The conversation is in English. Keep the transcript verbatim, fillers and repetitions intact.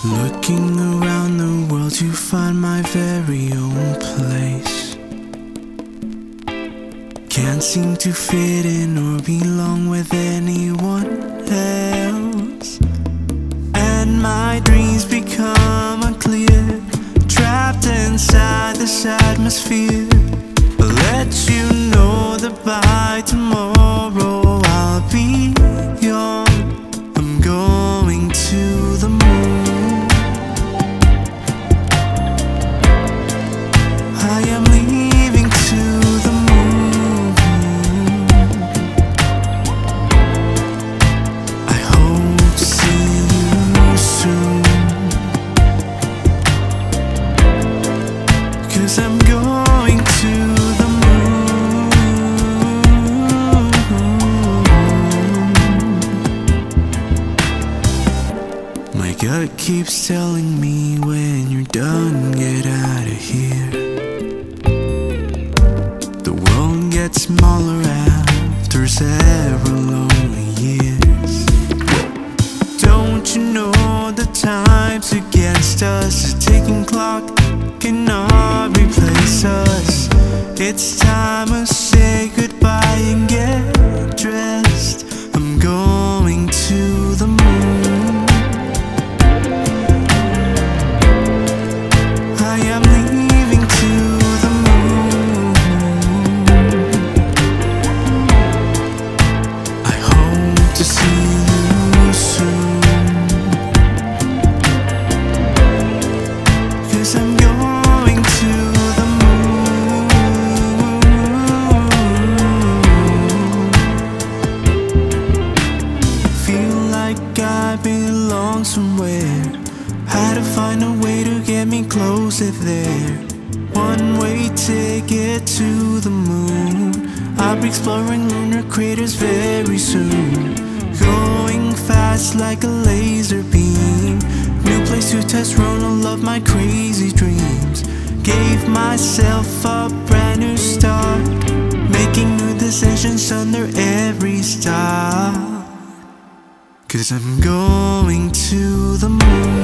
Looking around the world to find my very own place. Can't seem to fit in or belong with anyone else. And my dreams become unclear, trapped inside this atmosphere. I'll let you know that by tomorrow I'll be young. I'm going to the moon. I am leaving to the moon. I hope to see you soon, 'cause I'm going to the moon. My gut keeps telling me when you're done, get out of here. The world gets smaller after several lonely years. Don't you know the time's against us? The ticking clock cannot replace us. It's time to say goodbye and get dressed. I'm going to the moon. I am leaving to the moon. I hope to see you soon, 'cause I'm going to the moon. Feel like I belong somewhere. Had to find a way to get me closer there. One way ticket to the moon. I'll be exploring lunar craters very soon. Going fast like a laser beam. New place to test, run all of my crazy dreams. Gave myself a brand new start, making new decisions under every star. 'Cause I'm going to the moon.